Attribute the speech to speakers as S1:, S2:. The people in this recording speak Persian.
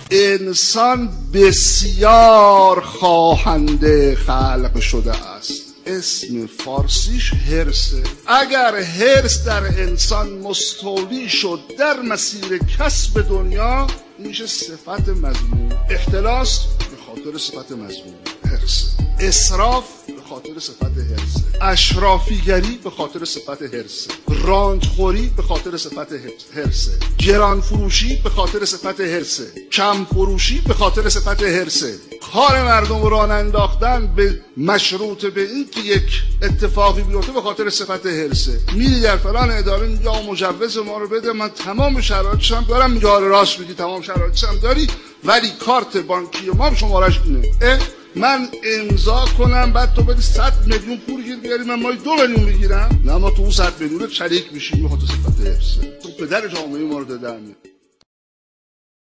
S1: انسان بسیار خواهنده خلق شده است. اسم فارسیش حرصه. اگر حرص در انسان مستولی شد در مسیر کسب دنیا، میشه صفت مذموم. اختلاس به خاطر صفت مذموم حرصه. اسراف به خاطر صفت حرصه. اشرافیگری به خاطر صفت حرصه. راندخوری به خاطر صفت حرصه. گران فروشی به خاطر صفت حرصه. کم فروشی به خاطر صفت حرصه. کار مردم رو راه انداختن به مشروط به این که یک اتفاقی بیفته به خاطر صفت حرصه. میری در فلان اداره میگه آقا مجوز ما رو بده، من تمام شرایطش هم دارم. میگه آره راست میگی تمام شرایطش هم داری، ولی کارت بانکی ما هم شمارش اینه. من امضا کنم بعد تو بدی 100 میلیون پول گیر بیاری، من مای 2 میلیون میگیرم؟ نه، ما تو اون 100 میلیون شریک میشیم به خاطر صفت حرصه. تو پدر جامعه ما رو دادن.